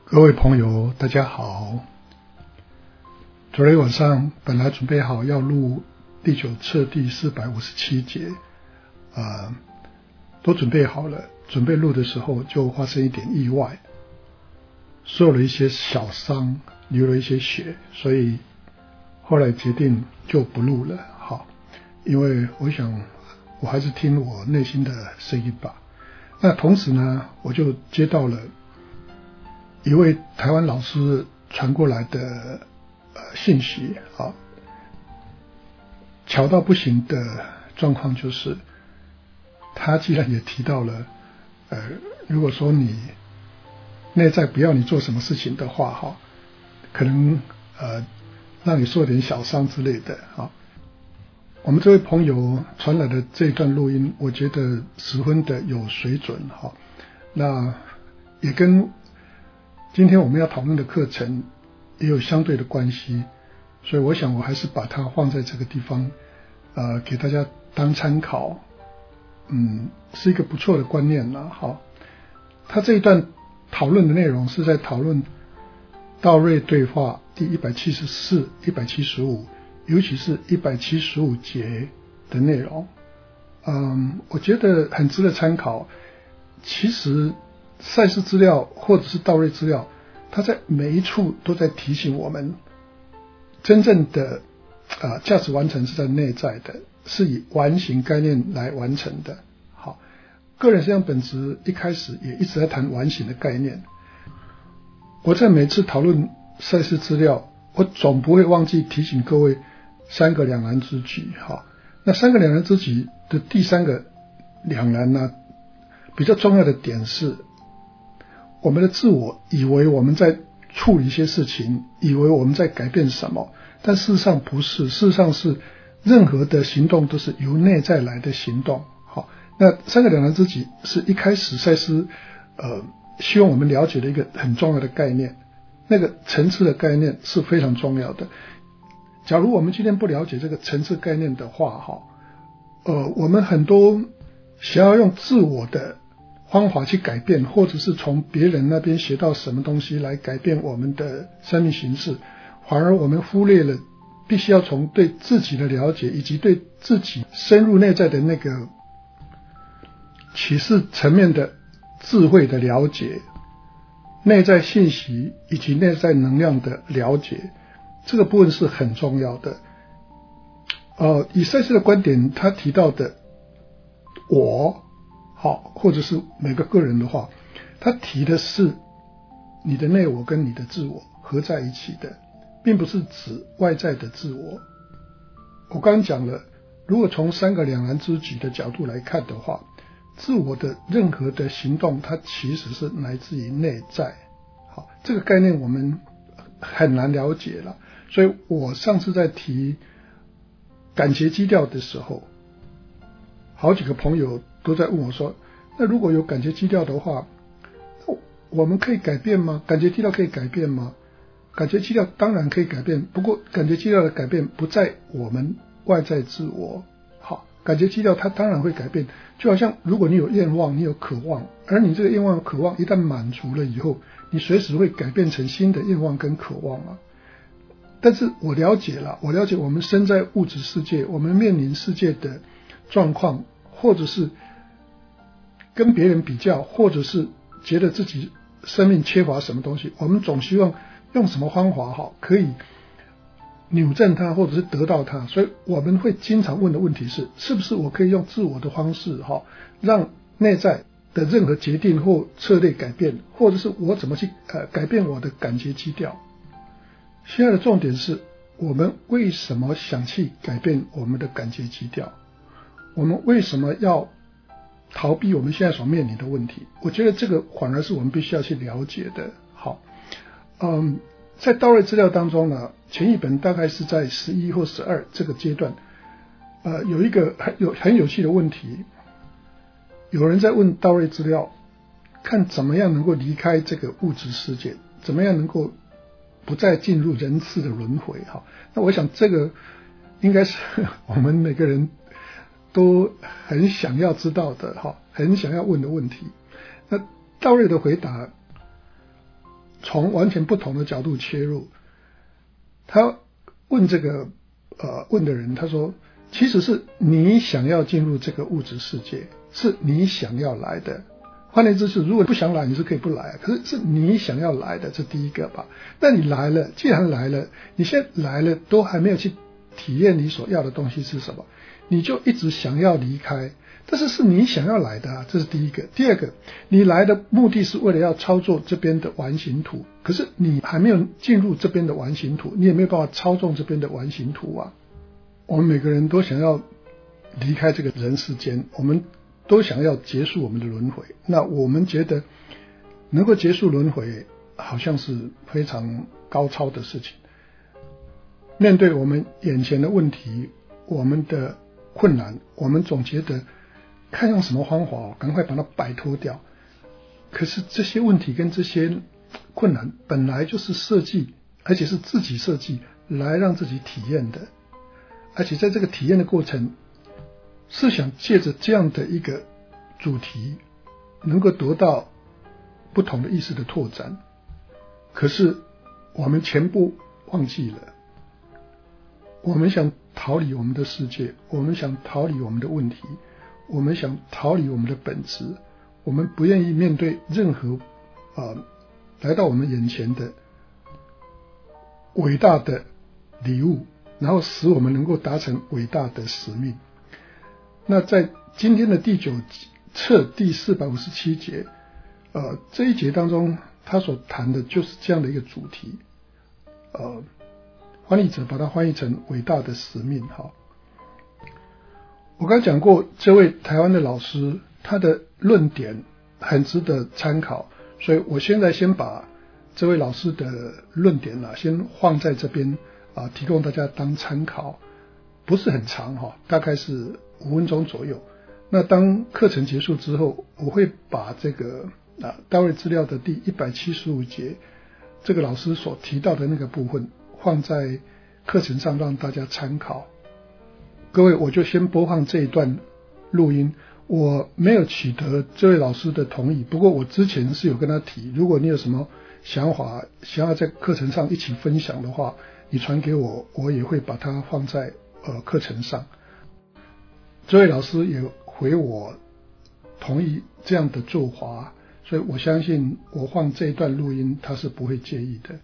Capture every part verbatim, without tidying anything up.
各位朋友大家好，昨天晚上本来准备好要录第九册第四百五十七节，呃，都准备好了，准备录的时候就发生一点意外，受了一些小伤，流了一些血，所以后来决定就不录了。好，因为我想我还是听我内心的声音吧。那同时呢，我就接到了一位台湾老师传过来的呃信息啊，巧到不行的状况就是，他既然也提到了，呃，如果说你内在不要你做什么事情的话，哈，可能呃让你受点小伤之类的啊。我们这位朋友传来的这一段录音，我觉得十分的有水准哈。那也跟今天我们要讨论的课程也有相对的关系，所以我想我还是把它放在这个地方，呃，给大家当参考，嗯，是一个不错的观念啦。好，他这一段讨论的内容是在讨论道瑞对话第一百七十四、一百七十五，尤其是一百七十五节的内容，嗯，我觉得很值得参考。其实赛事资料或者是道瑞资料，它在每一处都在提醒我们，真正的啊价值完成是在内在的，是以完形概念来完成的。好，个人实际上本质一开始也一直在谈完形的概念。我在每次讨论赛事资料，我总不会忘记提醒各位三个两难之举。好，那三个两难之举的第三个两难呢，比较重要的点是，我们的自我以为我们在处理一些事情，以为我们在改变什么，但事实上不是，事实上是任何的行动都是由内在来的行动。好，那三个两难之举是一开始赛斯呃希望我们了解的一个很重要的概念，那个层次的概念是非常重要的。假如我们今天不了解这个层次概念的话，哈，呃，我们很多想要用自我的方法去改变，或者是从别人那边学到什么东西来改变我们的生命形式，反而我们忽略了必须要从对自己的了解，以及对自己深入内在的那个启示层面的智慧的了解，内在信息以及内在能量的了解，这个部分是很重要的。呃，以赛斯的观点，他提到的我好，或者是每个个人的话，他提的是你的内我跟你的自我合在一起的，并不是指外在的自我。我刚刚讲了，如果从三个两难之举的角度来看的话，自我的任何的行动，它其实是来自于内在。好，这个概念我们很难了解了，所以我上次在提感觉基调的时候，好几个朋友都在问我说，那如果有感觉基调的话，我们可以改变吗？感觉基调可以改变吗？感觉基调当然可以改变，不过感觉基调的改变不在我们外在自我。好，感觉基调它当然会改变，就好像如果你有愿望，你有渴望，而你这个愿望渴望一旦满足了以后，你随时会改变成新的愿望跟渴望啊。但是我了解了，我了解我们身在物质世界，我们面临世界的状况，或者是跟别人比较，或者是觉得自己生命缺乏什么东西，我们总希望用什么方法好可以扭正它，或者是得到它。所以我们会经常问的问题是，是不是我可以用自我的方式哈，让内在的任何决定或策略改变，或者是我怎么去呃改变我的感觉基调。现在的重点是，我们为什么想去改变我们的感觉基调？我们为什么要逃避我们现在所面临的问题？我觉得这个反而是我们必须要去了解的。好，嗯，在道瑞资料当中呢，前一本大概是在十一或十二这个阶段，呃，有一个很有很有趣的问题，有人在问道瑞资料，看怎么样能够离开这个物质世界，怎么样能够不再进入人世的轮回。哈，那我想这个应该是我们每个人都很想要知道的，哈，很想要问的问题。那道瑞的回答从完全不同的角度切入。他问这个呃问的人，他说其实是你想要进入这个物质世界，是你想要来的。换言之是，如果不想来，你是可以不来，可是是你想要来的，这第一个吧。那你来了，既然来了，你现在来了都还没有去体验你所要的东西是什么，你就一直想要离开，但是是你想要来的啊，这是第一个。第二个，你来的目的是为了要操作这边的完形图，可是你还没有进入这边的完形图，你也没有办法操纵这边的完形图啊。我们每个人都想要离开这个人世间，我们都想要结束我们的轮回。那我们觉得能够结束轮回好像是非常高超的事情。面对我们眼前的问题，我们的困难，我们总觉得看用什么方法赶快把它摆脱掉。可是这些问题跟这些困难本来就是设计，而且是自己设计来让自己体验的，而且在这个体验的过程是想借着这样的一个主题能够得到不同的意识的拓展。可是我们全部忘记了，我们想逃离我们的世界，我们想逃离我们的问题，我们想逃离我们的本质，我们不愿意面对任何呃来到我们眼前的伟大的礼物，然后使我们能够达成伟大的使命。那在今天的第九册第四百五十七节，呃，这一节当中，他所谈的就是这样的一个主题。呃，翻译者把它翻译成伟大的使命。好，我刚才讲过，这位台湾的老师，他的论点很值得参考，所以我现在先把这位老师的论点啊，先放在这边啊，提供大家当参考，不是很长哈，大概是五分钟左右。那当课程结束之后，我会把这个啊单位资料的第一百七十五节，这个老师所提到的那个部分放在课程上让大家参考。各位，我就先播放这一段录音。我没有取得这位老师的同意，不过我之前是有跟他提，如果你有什么想法想要在课程上一起分享的话，你传给我，我也会把它放在呃课程上。这位老师也回我同意这样的做法，所以我相信我放这一段录音他是不会介意的。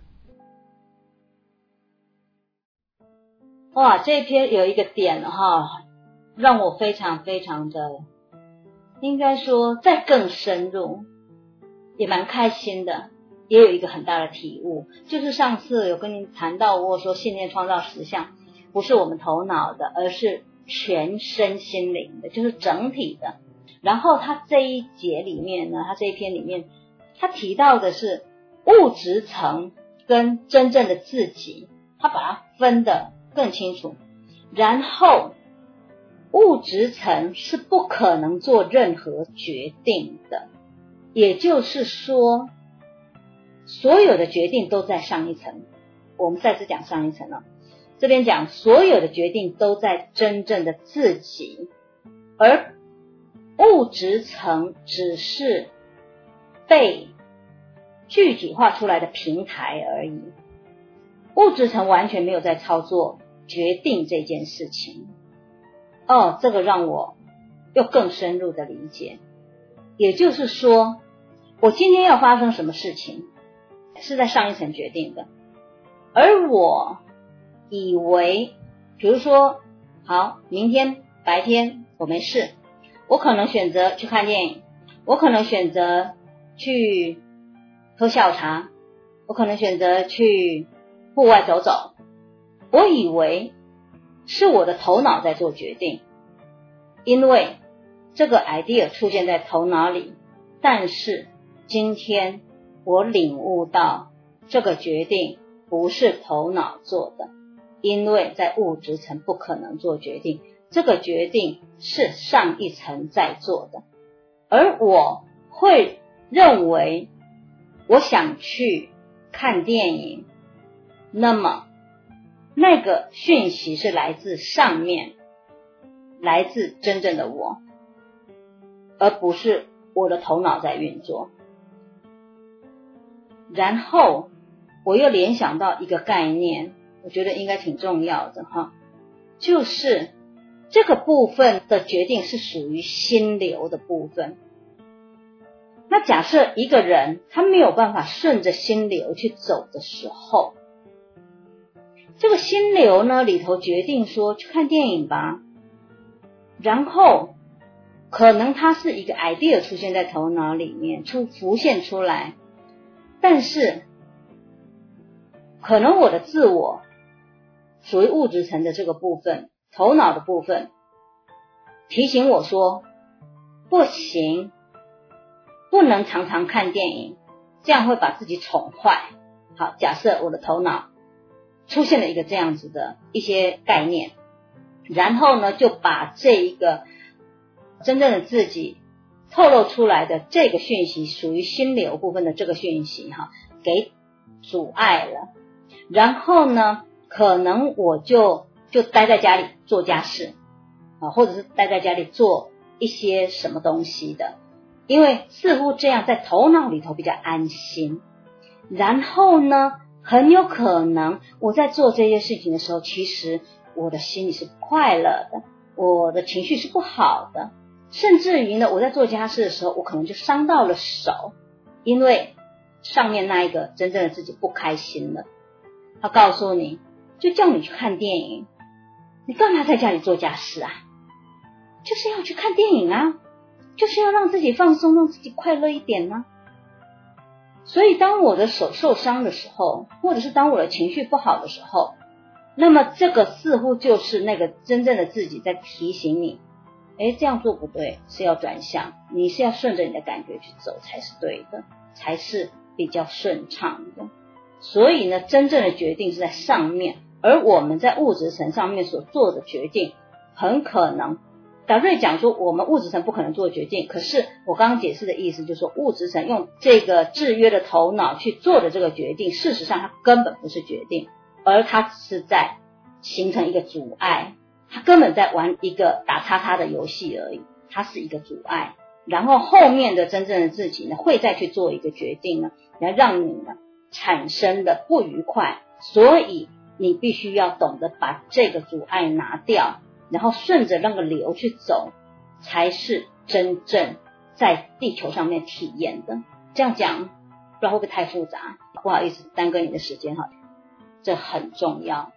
哇，这一篇有一个点哈，让我非常非常的，应该说再更深入，也蛮开心的，也有一个很大的体悟。就是上次有跟您谈到过说，信念创造实相不是我们头脑的，而是全身心灵的，就是整体的。然后他这一节里面呢，他这一篇里面他提到的是物质层跟真正的自己，他把它分得更清楚。然后物质层是不可能做任何决定的，也就是说所有的决定都在上一层。我们再次讲上一层了，这边讲所有的决定都在真正的自己，而物质层只是被具体化出来的平台而已。物质层完全没有在操作决定这件事情。哦，这个让我又更深入的理解。也就是说，我今天要发生什么事情是在上一层决定的，而我以为比如说好，明天白天我没事，我可能选择去看电影，我可能选择去喝下午茶，我可能选择去户外走走。我以为是我的头脑在做决定，因为这个 idea 出现在头脑里，但是今天我领悟到这个决定不是头脑做的，因为在物质层不可能做决定，这个决定是上一层在做的。而我会认为我想去看电影，那么那个讯息是来自上面，来自真正的我，而不是我的头脑在运作。 然后我又联想到一个概念，我觉得应该挺重要的哈，就是这个部分的决定是属于心流的部分。那假设一个人他没有办法顺着心流去走的时候，这个心流呢里头决定说去看电影吧，然后可能它是一个 idea 出现在头脑里面出浮现出来，但是可能我的自我属于物质层的这个部分，头脑的部分提醒我说不行，不能常常看电影，这样会把自己宠坏。好，假设我的头脑出现了一个这样子的一些概念，然后呢就把这一个真正的自己透露出来的这个讯息，属于心流部分的这个讯息哈，给阻碍了。然后呢可能我就就待在家里做家事啊，或者是待在家里做一些什么东西的，因为似乎这样在头脑里头比较安心。然后呢很有可能我在做这些事情的时候，其实我的心里是不快乐的，我的情绪是不好的，甚至于呢我在做家事的时候，我可能就伤到了手，因为上面那一个真正的自己不开心了。他告诉你，就叫你去看电影，你干嘛在家里做家事啊？就是要去看电影啊，就是要让自己放松，让自己快乐一点呢。所以当我的手受伤的时候，或者是当我的情绪不好的时候，那么这个似乎就是那个真正的自己在提醒你，诶，这样做不对，是要转向，你是要顺着你的感觉去走才是对的，才是比较顺畅的。所以呢真正的决定是在上面，而我们在物质层上面所做的决定，很可能达瑞讲说我们物质层不可能做决定，可是我刚刚解释的意思就是说，物质层用这个制约的头脑去做的这个决定，事实上它根本不是决定，而它只是在形成一个阻碍，它根本在玩一个打叉叉的游戏而已，它是一个阻碍。然后后面的真正的自己呢会再去做一个决定呢，来让你呢产生的不愉快，所以你必须要懂得把这个阻碍拿掉，然后顺着那个流去走，才是真正在地球上面体验的。这样讲不知道会不会太复杂，不好意思耽搁你的时间哈，这很重要。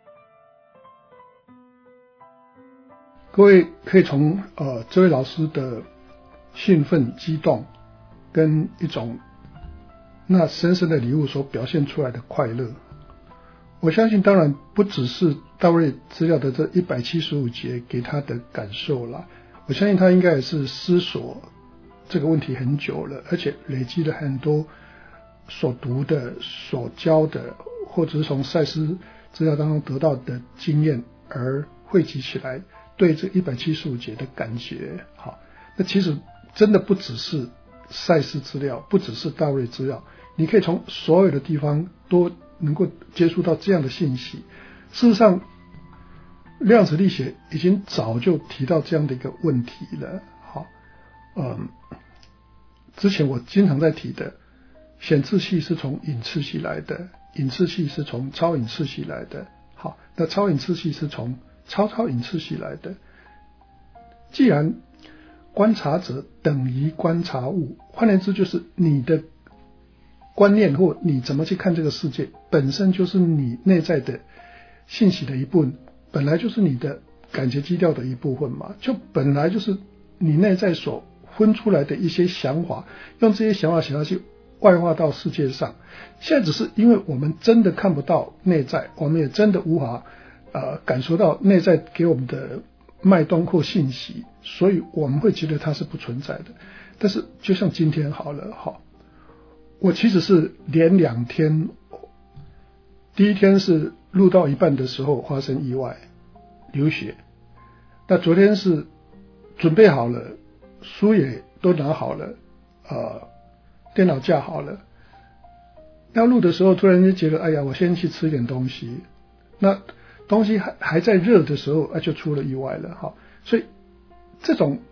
各位可以从呃这位老师的兴奋激动跟一种那深深的礼物所表现出来的快乐，我相信当然不只是大卫资料的这一百七十五节给他的感受啦，我相信他应该也是思索这个问题很久了，而且累积了很多所读的所教的，或者是从赛斯资料当中得到的经验而汇集起来对这一百七十五节的感觉。好，那其实真的不只是赛斯资料，不只是大卫资料，你可以从所有的地方都能够接触到这样的信息。事实上量子力学已经早就提到这样的一个问题了。好，嗯，之前我经常在提的显示器是从隐次系来的，隐次系是从超隐次系来的，好，那超隐次系是从超超隐次系来的。既然观察者等于观察物，换言之就是你的观念或你怎么去看这个世界本身就是你内在的信息的一部分，本来就是你的感觉基调的一部分嘛，就本来就是你内在所分出来的一些想法，用这些想法想要去外化到世界上。现在只是因为我们真的看不到内在，我们也真的无法呃感受到内在给我们的脉动或信息，所以我们会觉得它是不存在的。但是就像今天好了，好，我其实是连两天，第一天是录到一半的时候发生意外流血，那昨天是准备好了，书也都拿好了，呃，电脑架好了，要录的时候突然间觉得哎呀，我先去吃点东西，那东西还还在热的时候，啊，就出了意外了。好，所以这种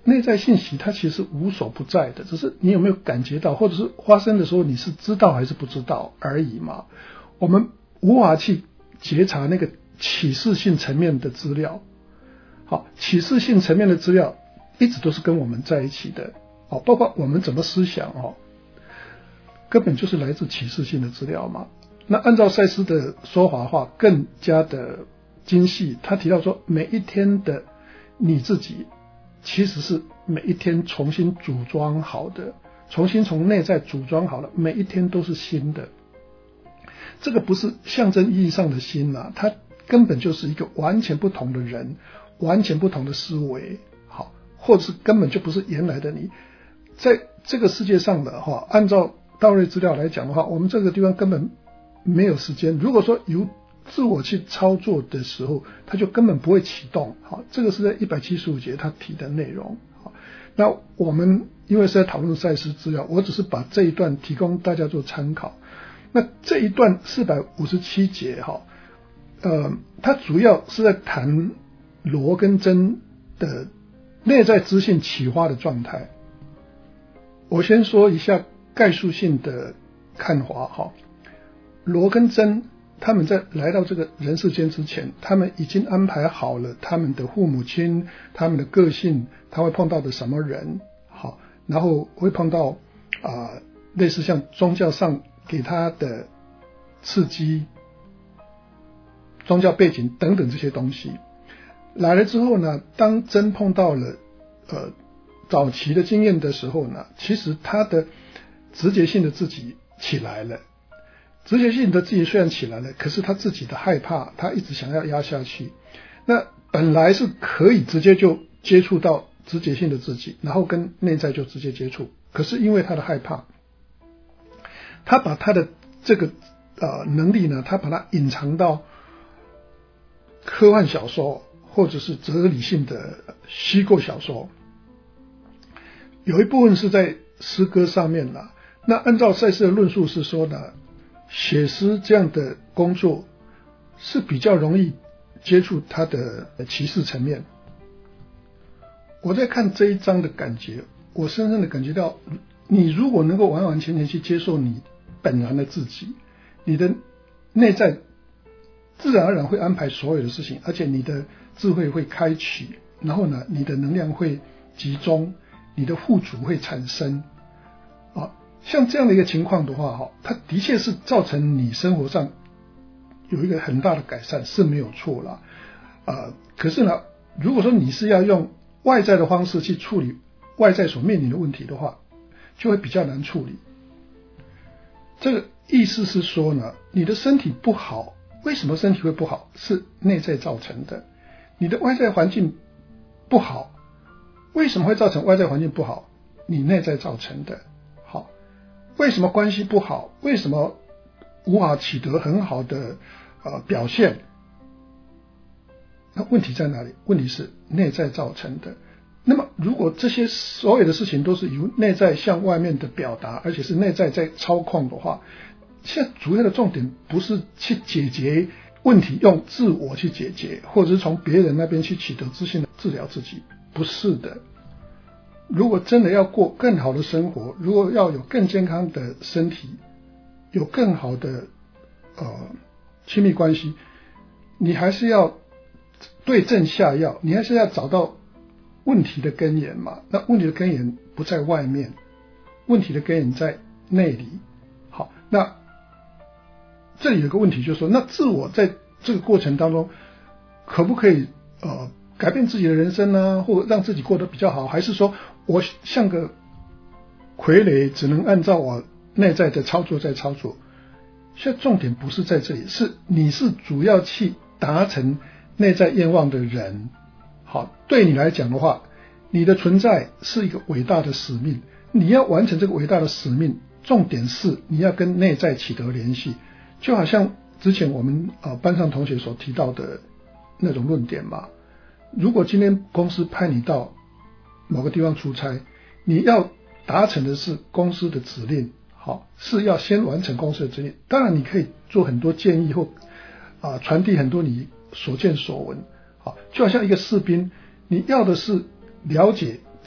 内在信息它其实无所不在的，只是你有没有感觉到，或者是发生的时候你是知道还是不知道而已嘛。我们无法去觉察那个启示性层面的资料。好，启示性层面的资料一直都是跟我们在一起的，好，包括我们怎么思想哦，根本就是来自启示性的资料嘛。那按照赛斯的说法的话，更加的精细，他提到说，每一天的你自己其实是每一天重新组装好的，重新从内在组装好了，每一天都是新的。这个不是象征意义上的新啊，它根本就是一个完全不同的人，完全不同的思维，好，或者是根本就不是原来的你。在这个世界上的话，按照道瑞资料来讲的话，我们这个地方根本没有时间。如果说由自我去操作的时候，它就根本不会启动。好，这个是在一百七十五节他提的内容。好，那我们因为是在讨论赛斯资料，我只是把这一段提供大家做参考。那这一段四百五十七节哈，呃，它主要是在谈罗跟真的内在知性启发的状态。我先说一下概述性的看法哈。罗跟真他们在来到这个人世间之前，他们已经安排好了他们的父母亲，他们的个性，他会碰到的什么人，好，然后会碰到啊、呃、类似像宗教上给他的刺激、宗教背景等等这些东西。来了之后呢，当真碰到了呃早期的经验的时候呢，其实他的直觉性的自己起来了。直觉性的自己虽然起来了，可是他自己的害怕，他一直想要压下去。那本来是可以直接就接触到直觉性的自己，然后跟内在就直接接触，可是因为他的害怕，他把他的这个呃能力呢，他把它隐藏到科幻小说或者是哲理性的虚构小说，有一部分是在诗歌上面啦。那按照赛斯的论述是说呢，写诗这样的工作是比较容易接触他的启示层面。我在看这一章的感觉，我深深的感觉到，你如果能够完完全全去接受你本然的自己，你的内在自然而然会安排所有的事情，而且你的智慧会开启，然后呢，你的能量会集中，你的富足会产生啊。像这样的一个情况的话，它的确是造成你生活上有一个很大的改善，是没有错啦。呃，可是呢，如果说你是要用外在的方式去处理外在所面临的问题的话，就会比较难处理。这个意思是说呢，你的身体不好，为什么身体会不好？是内在造成的。你的外在环境不好，为什么会造成外在环境不好？你内在造成的。好，为什么关系不好？为什么无法取得很好的呃表现？那问题在哪里？问题是内在造成的。那么如果这些所有的事情都是由内在向外面的表达，而且是内在在操控的话，现在主要的重点不是去解决问题，用自我去解决，或者是从别人那边去取得资讯治疗自己，不是的。如果真的要过更好的生活，如果要有更健康的身体，有更好的呃亲密关系，你还是要对症下药，你还是要找到问题的根源嘛。那问题的根源不在外面，问题的根源在内里。好，那这里有个问题就是说，那自我在这个过程当中可不可以呃改变自己的人生呢，或让自己过得比较好，还是说我像个傀儡，只能按照我内在的操作在操作？现在重点不是在这里，是你是主要去达成内在愿望的人。好，对你来讲的话，你的存在是一个伟大的使命，你要完成这个伟大的使命，重点是你要跟内在取得联系。就好像之前我们呃班上同学所提到的那种论点嘛，如果今天公司派你到某个地方出差，你要达成的是公司的指令，好，是要先完成公司的指令。当然你可以做很多建议或啊、呃、传递很多你所见所闻，好，就好像一个士兵，你要的是了解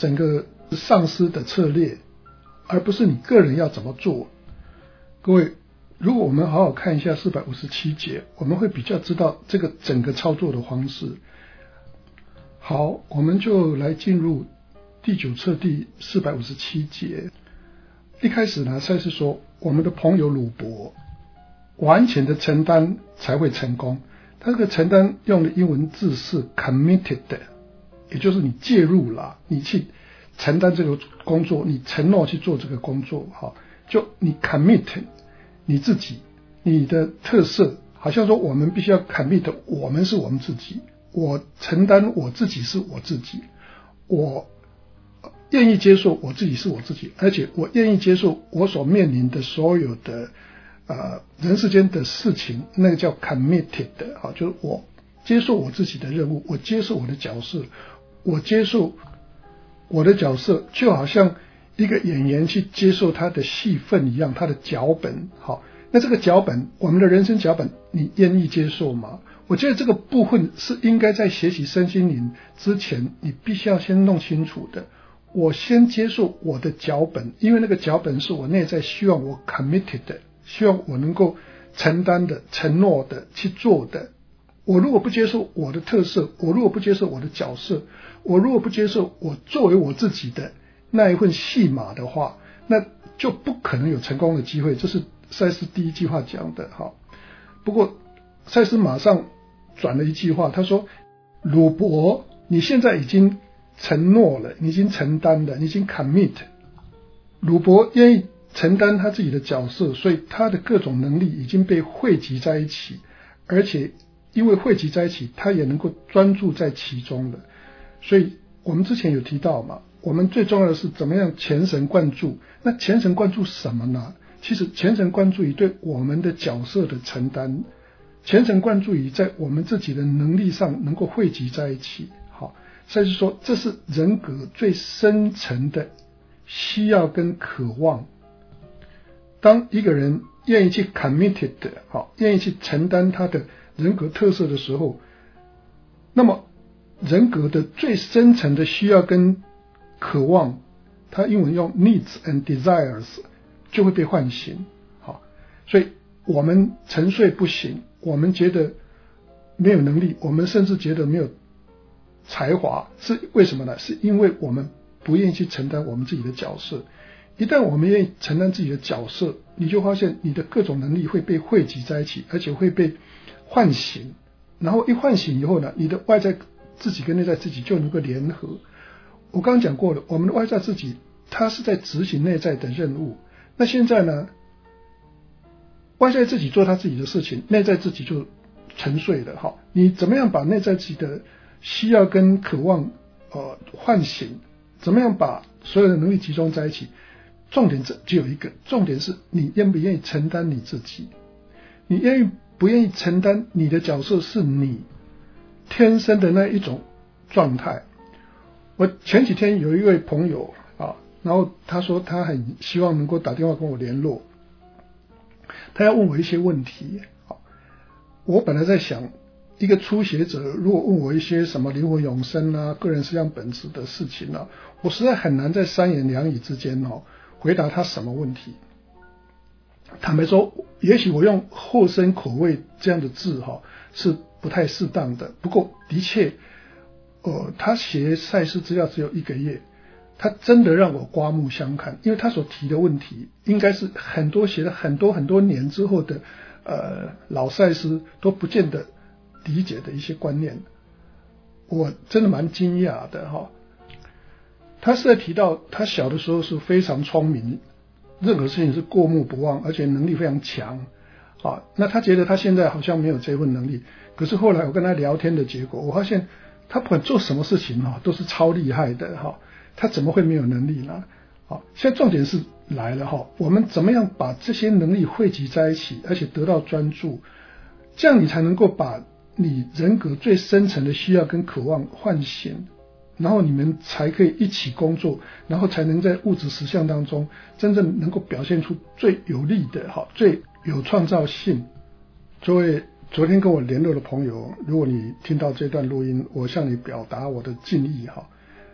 整个上司的策略，而不是你个人要怎么做。各位，如果我们好好看一下四百五十七节，我们会比较知道这个整个操作的方式。好，我们就来进入第九册第四百五十七节。一开始呢，赛斯说我们的朋友鲁伯完全的承担才会成功。他这个承担用的英文字是 committed， 也就是你介入了，你去承担这个工作，你承诺去做这个工作，好，就你 commit 你自己，你的特色，好像说我们必须要 commit， 我们是我们自己，我承担我自己是我自己，我愿意接受我自己是我自己，而且我愿意接受我所面临的所有的呃人世间的事情，那个叫 committed， 好，就是我接受我自己的任务，我接受我的角色，我接受我的角色，就好像一个演员去接受他的戏份一样，他的脚本。好，那这个脚本，我们的人生脚本，你愿意接受吗？我觉得这个部分是应该在学习身心灵之前，你必须要先弄清楚的。我先接受我的脚本，因为那个脚本是我内在希望我 committed 的，希望我能够承担的、承诺的去做的。我如果不接受我的特色，我如果不接受我的角色，我如果不接受我作为我自己的那一份戏码的话，那就不可能有成功的机会。这是赛斯第一句话讲的。好，不过赛斯马上转了一句话，他说鲁伯，你现在已经承诺了，你已经承担了，你已经 commit。 鲁伯愿意承担他自己的角色，所以他的各种能力已经被汇集在一起，而且因为汇集在一起，他也能够专注在其中了。所以我们之前有提到嘛，我们最重要的是怎么样全神贯注。那全神贯注什么呢？其实全神贯注于对我们的角色的承担，全神贯注于在我们自己的能力上能够汇集在一起。好，所以说这是人格最深层的需要跟渴望。当一个人愿意去 committed， 好，愿意去承担他的人格特色的时候，那么人格的最深层的需要跟渴望，他英文用 needs and desires， 就会被唤醒。好，所以我们沉睡不醒，我们觉得没有能力，我们甚至觉得没有才华，是为什么呢？是因为我们不愿意去承担我们自己的角色。一旦我们愿意承担自己的角色，你就发现你的各种能力会被汇集在一起，而且会被唤醒。然后一唤醒以后呢，你的外在自己跟内在自己就能够联合。我刚刚讲过了，我们的外在自己它是在执行内在的任务。那现在呢，外在自己做他自己的事情，内在自己就沉睡了。好，你怎么样把内在自己的需要跟渴望呃唤醒？怎么样把所有的能力集中在一起？重点只有一个，重点是你愿不愿意承担你自己，你愿意不愿意承担你的角色是你天生的那一种状态。我前几天有一位朋友啊，然后他说他很希望能够打电话跟我联络，他要问我一些问题。好，我本来在想，一个初学者如果问我一些什么灵魂永生啊、个人实相本质的事情啊，我实在很难在三言两语之间哦回答他什么问题。坦白说，也许我用后生口味这样的字哈、哦、是不太适当的。不过的确，呃，他学赛事资料只有一个月，他真的让我刮目相看，因为他所提的问题，应该是很多学了很多很多年之后的呃老赛师都不见得理解的一些观念，我真的蛮惊讶的哈、哦。他是在提到他小的时候是非常聪明，任何事情是过目不忘，而且能力非常强啊。那他觉得他现在好像没有这份能力，可是后来我跟他聊天的结果，我发现他不管做什么事情哈、啊，都是超厉害的哈、啊。他怎么会没有能力呢？好，现在重点是来了哈、啊，我们怎么样把这些能力汇集在一起，而且得到专注，这样你才能够把你人格最深层的需要跟渴望唤醒。然后你们才可以一起工作，然后才能在物质实相当中真正能够表现出最有力的、好最有创造性。作为昨天跟我联络的朋友，如果你听到这段录音，我向你表达我的敬意哈。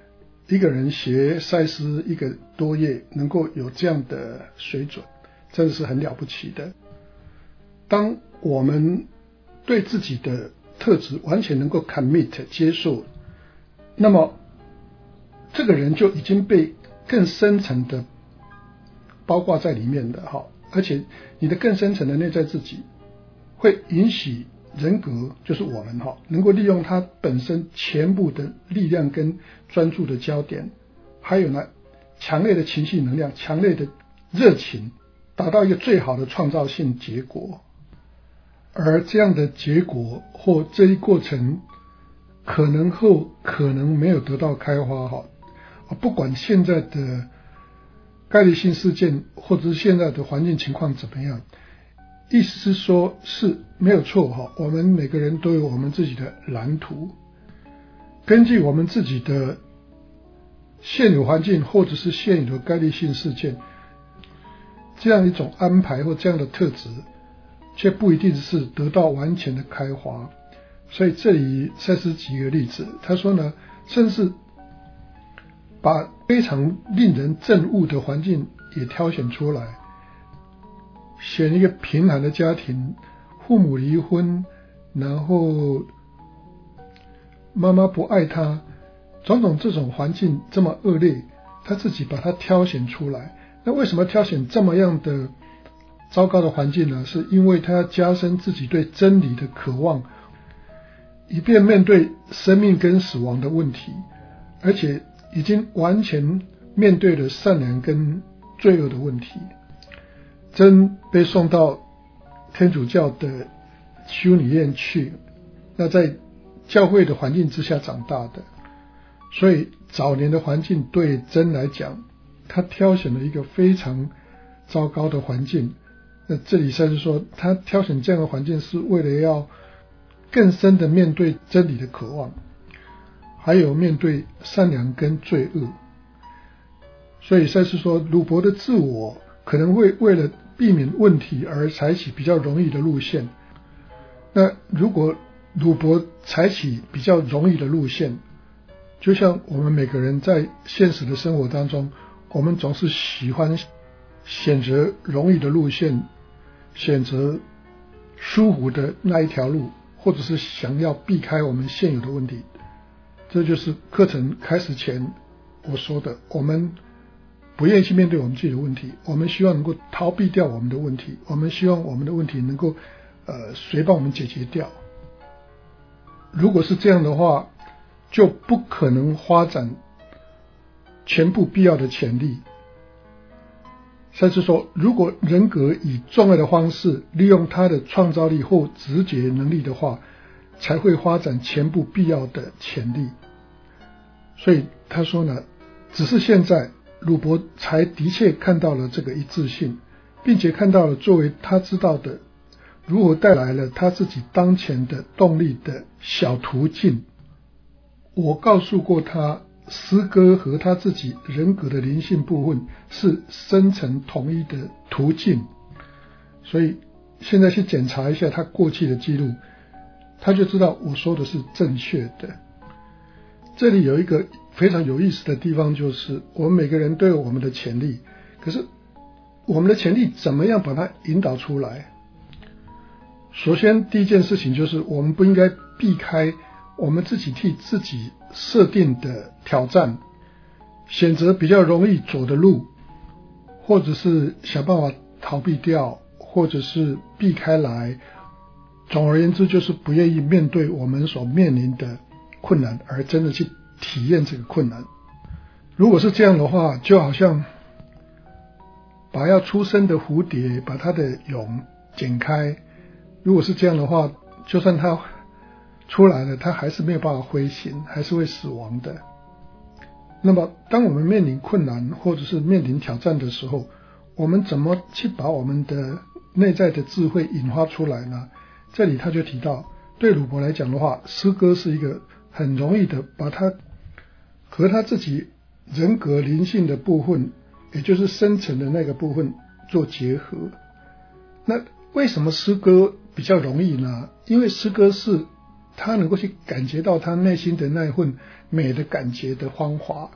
一个人学赛斯一个多月能够有这样的水准，真的是很了不起的。当我们对自己的特质完全能够 commit 接受，那么这个人就已经被更深层的包括在里面的，而且你的更深层的内在自己会允许人格，就是我们能够利用它本身全部的力量跟专注的焦点，还有呢强烈的情绪能量，强烈的热情，达到一个最好的创造性结果。而这样的结果或这一过程可能后可能没有得到开花，不管现在的概率性事件或者是现在的环境情况怎么样，意思是说是没有错，我们每个人都有我们自己的蓝图，根据我们自己的现有环境或者是现有的概率性事件，这样一种安排或这样的特质却不一定是得到完全的开花。所以这里赛斯举个例子，他说呢，甚至把非常令人憎恶的环境也挑选出来，选一个贫寒的家庭，父母离婚，然后妈妈不爱他，种种这种环境这么恶劣，他自己把它挑选出来。那为什么挑选这么样的糟糕的环境呢？是因为他要加深自己对真理的渴望，以便面对生命跟死亡的问题，而且已经完全面对了善良跟罪恶的问题。真被送到天主教的修女院去，那在教会的环境之下长大的，所以早年的环境对真来讲，他挑选了一个非常糟糕的环境。那这里赛斯说，他挑选这样的环境是为了要更深的面对真理的渴望，还有面对善良跟罪恶。所以赛斯说，鲁伯的自我可能会为了避免问题而采取比较容易的路线。那如果鲁伯采取比较容易的路线，就像我们每个人在现实的生活当中，我们总是喜欢选择容易的路线，选择舒服的那一条路，或者是想要避开我们现有的问题。这就是课程开始前我说的，我们不愿意去面对我们自己的问题，我们希望能够逃避掉我们的问题，我们希望我们的问题能够呃谁帮我们解决掉。如果是这样的话，就不可能发展全部必要的潜力。赛斯说，如果人格以重要的方式利用他的创造力或直觉能力的话，才会发展全部必要的潜力。所以他说呢，只是现在鲁伯才的确看到了这个一致性，并且看到了作为他知道的如何带来了他自己当前的动力的小途径。我告诉过他，诗歌和他自己人格的灵性部分是深层统一的途径。所以现在去检查一下他过去的记录，他就知道我说的是正确的。这里有一个非常有意思的地方，就是我们每个人都有我们的潜力，可是我们的潜力怎么样把它引导出来？首先第一件事情就是我们不应该避开我们自己替自己设定的挑战，选择比较容易走的路，或者是想办法逃避掉，或者是避开来。总而言之，就是不愿意面对我们所面临的困难，而真的去体验这个困难。如果是这样的话，就好像把要出生的蝴蝶把它的蛹剪开，如果是这样的话，就算它出来了，它还是没有办法飞行，还是会死亡的。那么当我们面临困难或者是面临挑战的时候，我们怎么去把我们的内在的智慧引发出来呢？这里他就提到，对鲁伯来讲的话，诗歌是一个很容易的把他和他自己人格灵性的部分，也就是深层的那个部分做结合。那为什么诗歌比较容易呢？因为诗歌是他能够去感觉到他内心的那一份美的感觉的方法，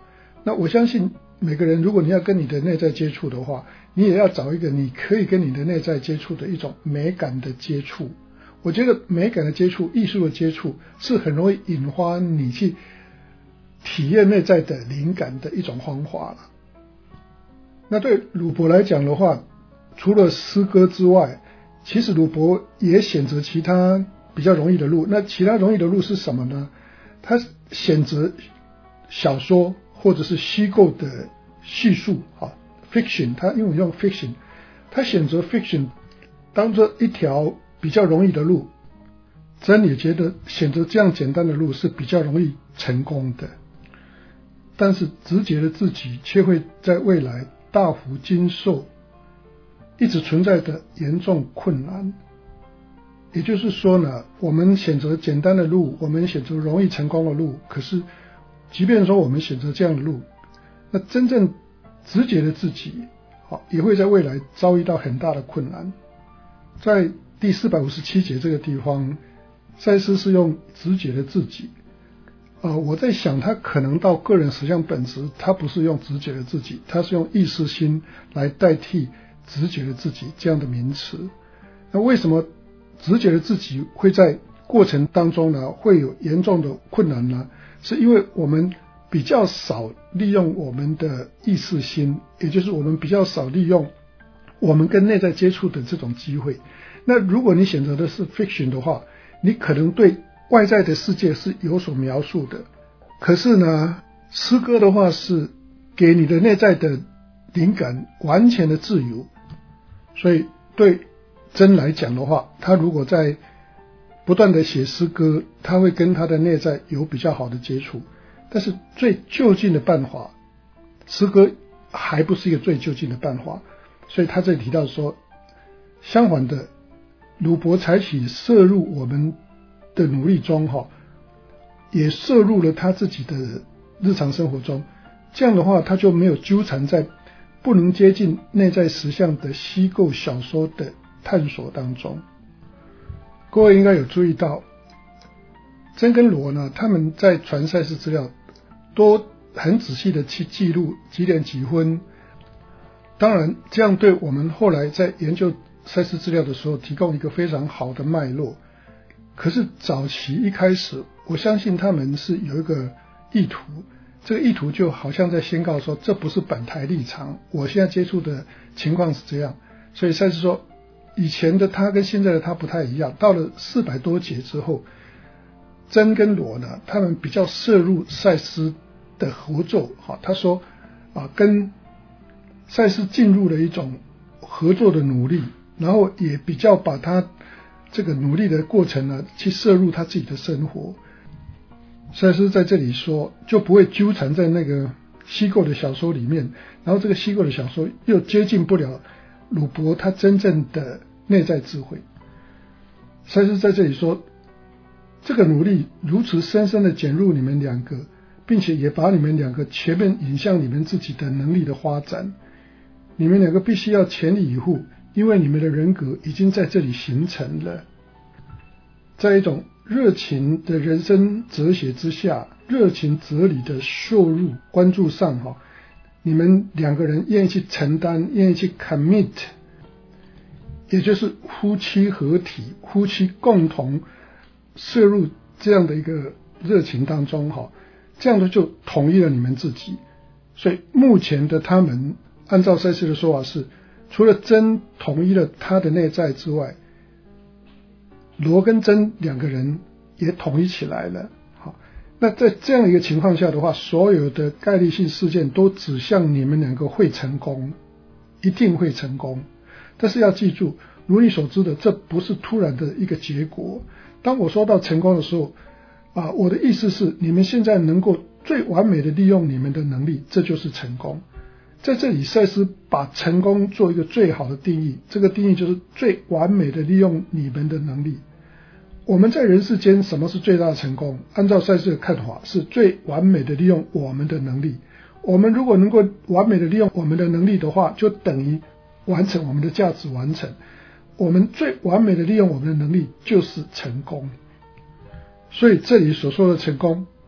那我相信每个人，如果你要跟你的内在接触的话，你也要找一个你可以跟你的内在接触的一种美感的接触。我觉得美感的接触、艺术的接触是很容易引发你去体验内在的灵感的一种方法了。那对鲁伯来讲的话，除了诗歌之外，其实鲁伯也选择其他比较容易的路。那其他容易的路是什么呢？他选择小说或者是虚构的叙述啊 fiction， 他英文用 fiction， 他选择 fiction 当做一条比较容易的路。真也觉得选择这样简单的路是比较容易成功的，但是直觉的自己却会在未来大幅经受一直存在的严重困难。也就是说呢，我们选择简单的路，我们选择容易成功的路，可是即便说我们选择这样的路，那真正直觉的自己也会在未来遭遇到很大的困难。在第四百五十七节这个地方，赛斯是用直觉的自己，呃，我在想他可能到个人实相本质，他不是用直觉的自己，他是用意识心来代替直觉的自己这样的名词。那为什么直觉的自己会在过程当中呢会有严重的困难呢？是因为我们比较少利用我们的意识心，也就是我们比较少利用我们跟内在接触的这种机会。那如果你选择的是 fiction 的话，你可能对外在的世界是有所描述的，可是呢，诗歌的话是给你的内在的灵感完全的自由。所以对真来讲的话，他如果在不断的写诗歌，他会跟他的内在有比较好的接触。但是最就近的办法，诗歌还不是一个最就近的办法，所以他这里提到说，相反的，鲁伯采取摄入我们的努力中哈，也摄入了他自己的日常生活中。这样的话，他就没有纠缠在不能接近内在实相的虚构小说的探索当中。各位应该有注意到，真跟罗呢，他们在传赛事资料都很仔细的去记录几点几分。当然这样对我们后来在研究赛事资料的时候提供一个非常好的脉络。可是早期一开始，我相信他们是有一个意图，这个意图就好像在宣告说，这不是本台立场，我现在接触的情况是这样。所以赛斯说，以前的他跟现在的他不太一样，到了四百多节之后，真跟罗呢，他们比较摄入赛斯的合作。好，他说啊，跟赛斯进入了一种合作的努力，然后也比较把他这个努力的过程呢，去摄入他自己的生活。赛斯在这里说，就不会纠缠在那个虚构的小说里面，然后这个虚构的小说又接近不了鲁伯他真正的内在智慧。赛斯在这里说，这个努力如此深深的卷入你们两个，并且也把你们两个全面引向你们自己的能力的发展。你们两个必须要全力以赴，因为你们的人格已经在这里形成了。在一种热情的人生哲学之下，热情哲理的摄入关注上哈，你们两个人愿意去承担，愿意去 commit， 也就是夫妻合体，夫妻共同摄入这样的一个热情当中哈，这样的就统一了你们自己。所以目前的他们按照赛斯的说法是，除了真统一了他的内在之外，罗跟真两个人也统一起来了。好，那在这样一个情况下的话，所有的概率性事件都指向你们两个会成功，一定会成功。但是要记住，如你所知的，这不是突然的一个结果。当我说到成功的时候啊，我的意思是，你们现在能够最完美的利用你们的能力，这就是成功。在这里赛斯把成功做一个最好的定义，这个定义就是最完美的利用你们的能力。我们在人世间什么是最大的成功？按照赛斯的看法，是最完美的利用我们的能力。我们如果能够完美的利用我们的能力的话，就等于完成我们的价值完成。我们最完美的利用我们的能力就是成功。所以这里所说的成功，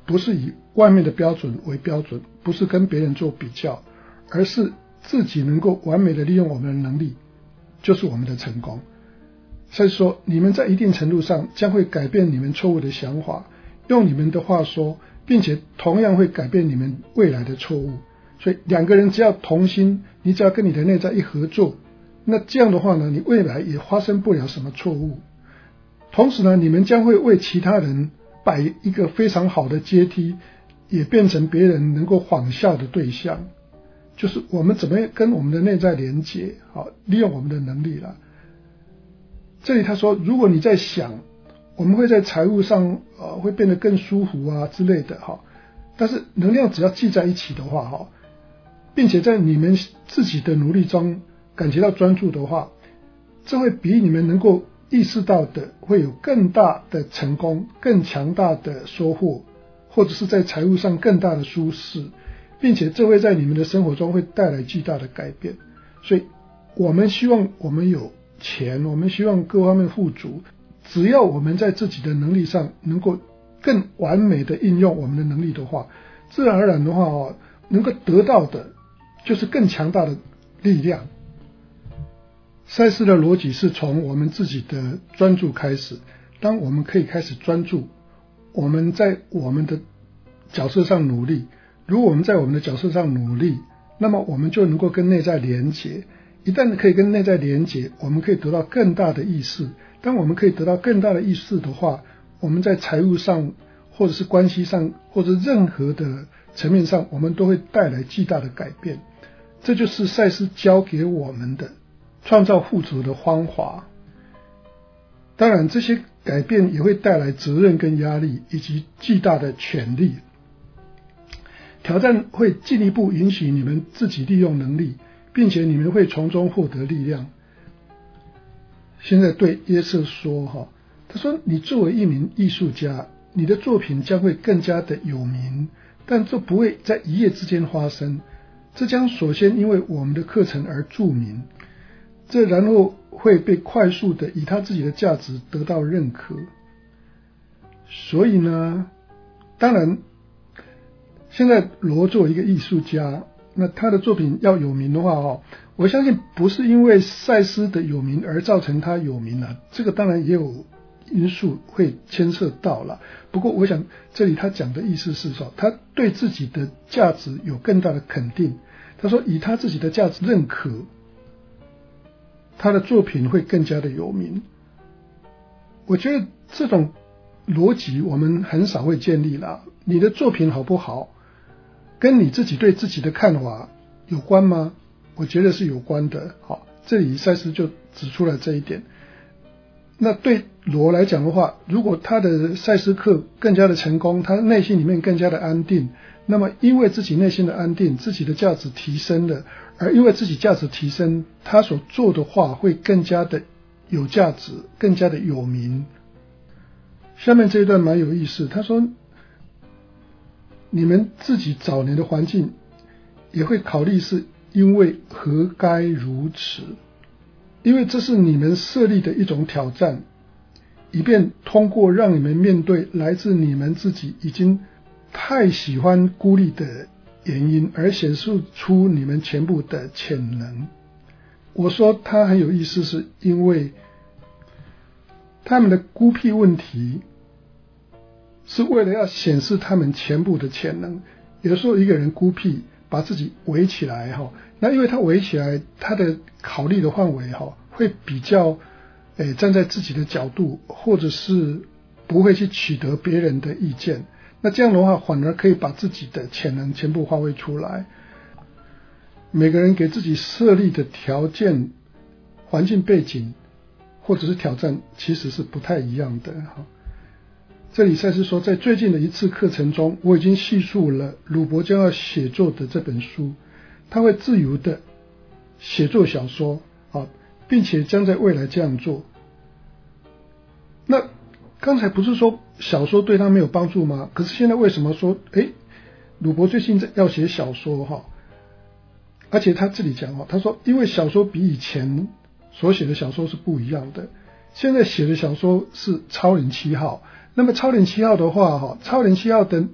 不是以外面的标准为标准，不是跟别人做比较，而是自己能够完美的利用我们的能力，就是我们的成功。所以说你们在一定程度上将会改变你们错误的想法，用你们的话说，并且同样会改变你们未来的错误。所以两个人只要同心，你只要跟你的内在一合作，那这样的话呢，你未来也发生不了什么错误。同时呢，你们将会为其他人摆一个非常好的阶梯，也变成别人能够仿效的对象。就是我们怎么跟我们的内在连结，好，利用我们的能力了。这里他说，如果你在想我们会在财务上呃会变得更舒服啊之类的哈，但是能量只要聚在一起的话哈，并且在你们自己的努力中感觉到专注的话，这会比你们能够意识到的会有更大的成功，更强大的收获，或者是在财务上更大的舒适，并且这会在你们的生活中会带来巨大的改变。所以我们希望我们有钱，我们希望各方面富足，只要我们在自己的能力上能够更完美的应用我们的能力的话，自然而然的话哦，能够得到的就是更强大的力量。赛斯的逻辑是从我们自己的专注开始，当我们可以开始专注，我们在我们的角色上努力，如果我们在我们的角色上努力，那么我们就能够跟内在连结，一旦可以跟内在连结，我们可以得到更大的意识，当我们可以得到更大的意识的话，我们在财务上或者是关系上或者任何的层面上，我们都会带来巨大的改变。这就是赛斯教给我们的创造富足的方法。当然这些改变也会带来责任跟压力以及巨大的权利。挑战会进一步允许你们自己利用能力，并且你们会从中获得力量。现在对约瑟说哈，他说你作为一名艺术家，你的作品将会更加的有名，但这不会在一夜之间发生，这将首先因为我们的课程而著名，这然后会被快速的以他自己的价值得到认可。所以呢，当然现在罗作为一个艺术家，那他的作品要有名的话哦，我相信不是因为赛斯的有名而造成他有名了，这个当然也有因素会牵涉到了。不过我想这里他讲的意思是说，他对自己的价值有更大的肯定，他说以他自己的价值认可，他的作品会更加的有名。我觉得这种逻辑我们很少会建立了。你的作品好不好跟你自己对自己的看法有关吗？我觉得是有关的。好，这里赛斯就指出了这一点。那对罗来讲的话，如果他的赛斯课更加的成功，他内心里面更加的安定，那么因为自己内心的安定，自己的价值提升了，而因为自己价值提升，他所做的话会更加的有价值，更加的有名。下面这一段蛮有意思，他说你们自己早年的环境也会考虑是因为何该如此，因为这是你们设立的一种挑战，以便通过让你们面对来自你们自己已经太喜欢孤立的原因，而显示出你们全部的潜能。我说他很有意思，是因为他们的孤僻问题是为了要显示他们全部的潜能。有时候一个人孤僻，把自己围起来，那因为他围起来，他的考虑的范围会比较诶站在自己的角度，或者是不会去取得别人的意见。那这样的话反而可以把自己的潜能全部发挥出来。每个人给自己设立的条件、环境背景或者是挑战其实是不太一样的。这里赛斯说，在最近的一次课程中，我已经叙述了鲁伯将要写作的这本书，他会自由的写作小说啊，并且将在未来这样做。那刚才不是说小说对他没有帮助吗？可是现在为什么说诶鲁伯最近要写小说哈？而且他这里讲哈，他说因为小说比以前所写的小说是不一样的，现在写的小说是超人七号。那么超人七号的话哈，超人七号的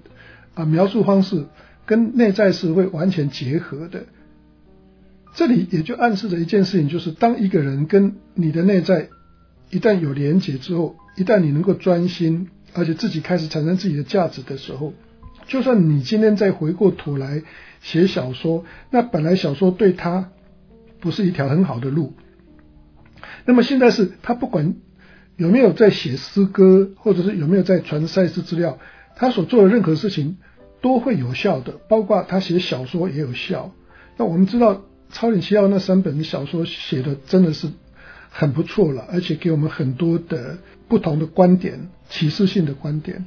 啊描述方式跟内在是会完全结合的。这里也就暗示着一件事情，就是当一个人跟你的内在一旦有连结之后，一旦你能够专心，而且自己开始产生自己的价值的时候，就算你今天再回过头来写小说，那本来小说对他不是一条很好的路，那么现在是他不管有没有在写诗歌，或者是有没有在传赛事资料，他所做的任何事情都会有效的，包括他写小说也有效。那我们知道超点七号那三本小说写的真的是很不错了，而且给我们很多的不同的观点，启示性的观点。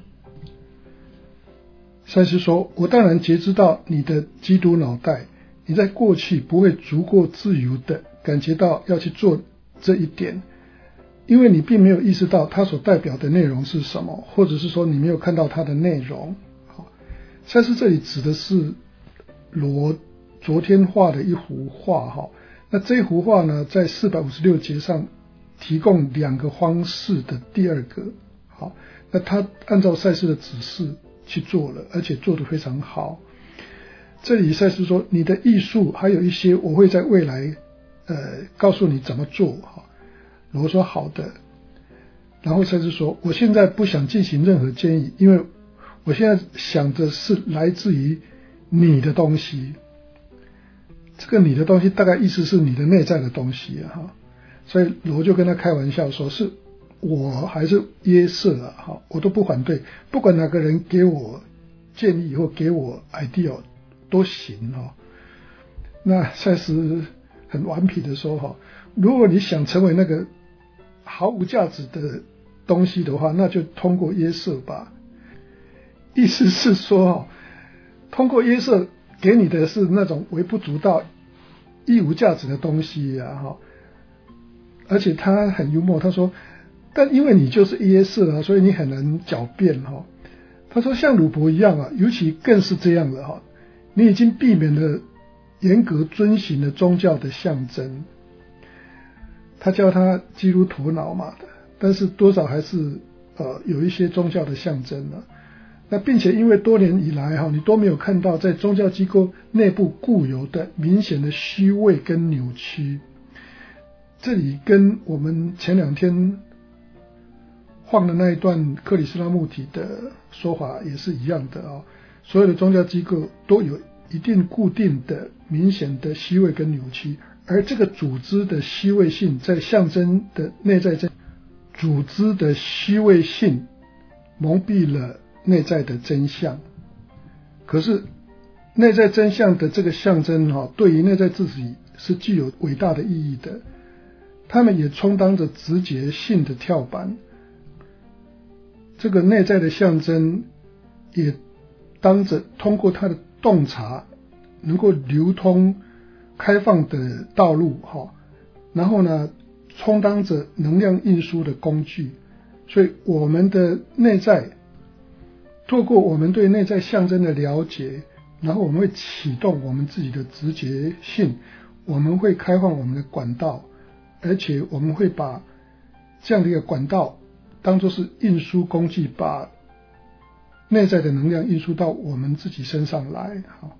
赛斯说，我当然觉知到你的基督脑袋，你在过去不会足够自由的感觉到要去做这一点，因为你并没有意识到它所代表的内容是什么，或者是说你没有看到它的内容。赛斯这里指的是罗昨天画的一幅画，那这幅画呢，在四百五十六节上提供两个方式的第二个，好，那他按照赛斯的指示去做了，而且做得非常好。这里赛斯说，你的艺术还有一些我会在未来呃告诉你怎么做。罗说好的，然后赛斯说，我现在不想进行任何建议，因为我现在想的是来自于你的东西。这个你的东西大概意思是你的内在的东西啊，所以罗就跟他开玩笑说，是我还是耶瑟啊，我都不反对，不管哪个人给我建议或给我 idea 都行哦。那赛斯很顽皮的说哈，如果你想成为那个毫无价值的东西的话，那就通过耶瑟吧。意思是说，通过耶瑟给你的是那种微不足道、一无价值的东西啊，而且他很幽默，他说，但因为你就是耶瑟啊，所以你很难狡辩哈。他说像鲁伯一样啊，尤其更是这样了哈，你已经避免了严格遵循了宗教的象征。他叫他基督头脑嘛，但是多少还是呃有一些宗教的象征了。那并且因为多年以来哈，你都没有看到在宗教机构内部固有的明显的虚伪跟扭曲。这里跟我们前两天放的那一段克里斯拉穆体的说法也是一样的啊。所有的宗教机构都有一定固定的明显的虚伪跟扭曲，而这个组织的虚伪性在象征的内在真，组织的虚伪性蒙蔽了内在的真相。可是内在真相的这个象征哈，对于内在自己是具有伟大的意义的，他们也充当着直觉性的跳板。这个内在的象征也当着通过它的洞察能够流通开放的道路哈，然后呢充当着能量运输的工具。所以我们的内在透过我们对内在象征的了解，然后我们会启动我们自己的直觉性，我们会开放我们的管道，而且我们会把这样的一个管道当作是运输工具，把内在的能量运输到我们自己身上来。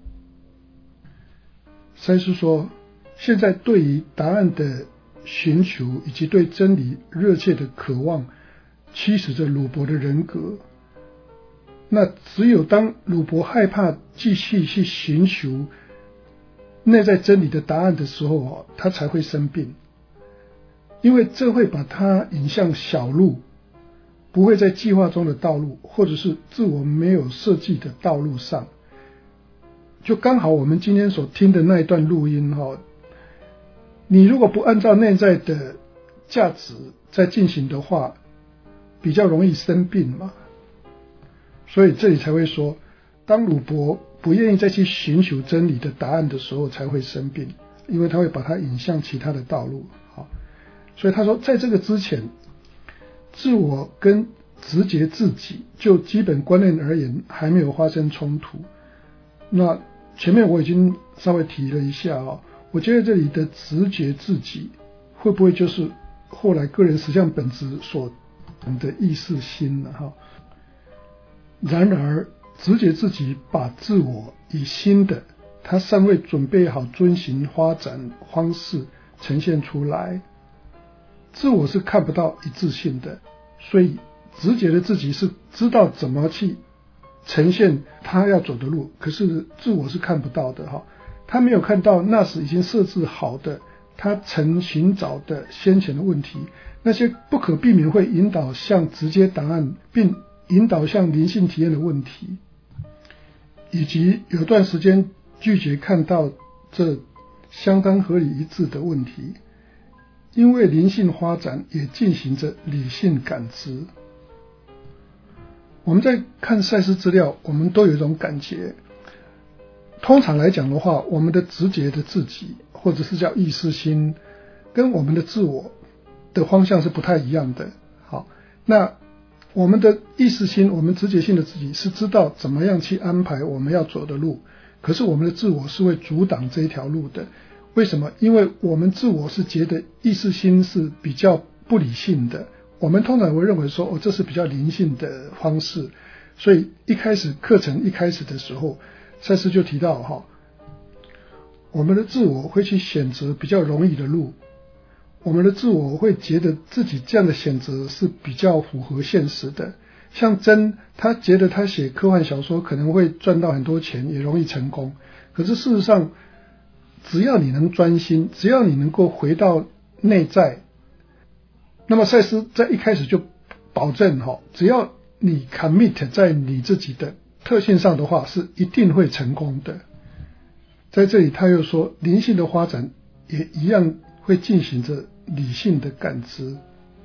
赛斯说，现在对于答案的寻求以及对真理热切的渴望驱使着鲁伯的人格。那只有当鲁伯害怕继续去寻求内在真理的答案的时候，他才会生病，因为这会把他引向小路，不会在计划中的道路，或者是自我没有设计的道路上。就刚好我们今天所听的那一段录音，你如果不按照内在的价值在进行的话，比较容易生病嘛。所以这里才会说，当鲁伯不愿意再去寻求真理的答案的时候才会生病，因为他会把它引向其他的道路。好，所以他说在这个之前，自我跟直觉自己就基本观念而言还没有发生冲突。那前面我已经稍微提了一下哦，我觉得这里的直觉自己会不会就是后来个人实相本质所的意识心了哈？然而直觉自己把自我以新的他尚未准备好遵循发展方式呈现出来。自我是看不到一致性的，所以直觉的自己是知道怎么去呈现他要走的路，可是自我是看不到的哈，他没有看到那时已经设置好的他曾寻找的先前的问题，那些不可避免会引导向直接答案并引导向灵性体验的问题，以及有段时间拒绝看到这相当合理一致的问题，因为灵性发展也进行着理性感知。我们在看赛斯资料，我们都有一种感觉，通常来讲的话，我们的直觉的自己或者是叫意识心跟我们的自我的方向是不太一样的。好，那我们的意识心，我们直觉性的自己是知道怎么样去安排我们要走的路，可是我们的自我是会阻挡这一条路的。为什么？因为我们自我是觉得意识心是比较不理性的，我们通常会认为说哦，这是比较灵性的方式，所以一开始课程一开始的时候，赛斯就提到哈，我们的自我会去选择比较容易的路，我们的自我会觉得自己这样的选择是比较符合现实的。像真，他觉得他写科幻小说可能会赚到很多钱，也容易成功，可是事实上只要你能专心，只要你能够回到内在，那么赛斯在一开始就保证哈，只要你 commit 在你自己的特性上的话，是一定会成功的。在这里他又说，灵性的发展也一样会进行着理性的感知。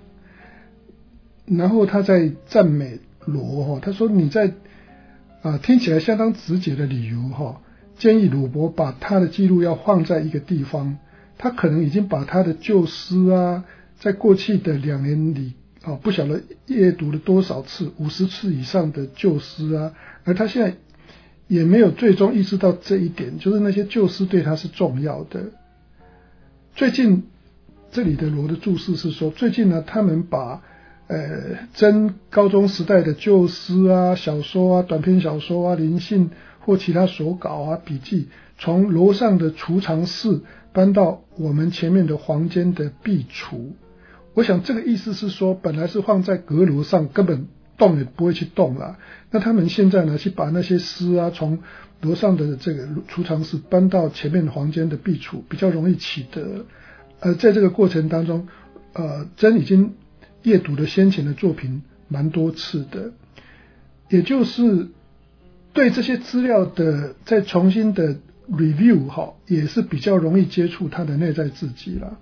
然后他在赞美罗，他说你在、呃、听起来相当直接的理由，建议鲁伯把他的记录要放在一个地方，他可能已经把他的旧诗啊，在过去的两年里、哦、不晓得阅读了多少次，五十次以上的旧诗啊，而他现在也没有最终意识到这一点，就是那些旧诗对他是重要的。最近这里的罗的注释是说，最近呢，他们把呃真高中时代的旧诗啊、小说啊、短篇小说啊、灵性或其他手稿啊、笔记，从楼上的储藏室搬到我们前面的房间的壁橱。我想这个意思是说，本来是放在阁楼上，根本动也不会去动了。那他们现在呢，去把那些诗啊，从楼上的这个储藏室搬到前面房间的壁橱，比较容易取得。而在这个过程当中，呃，真已经阅读了先前的作品蛮多次的，也就是对这些资料的再重新的 review 哈，也是比较容易接触他的内在自己了。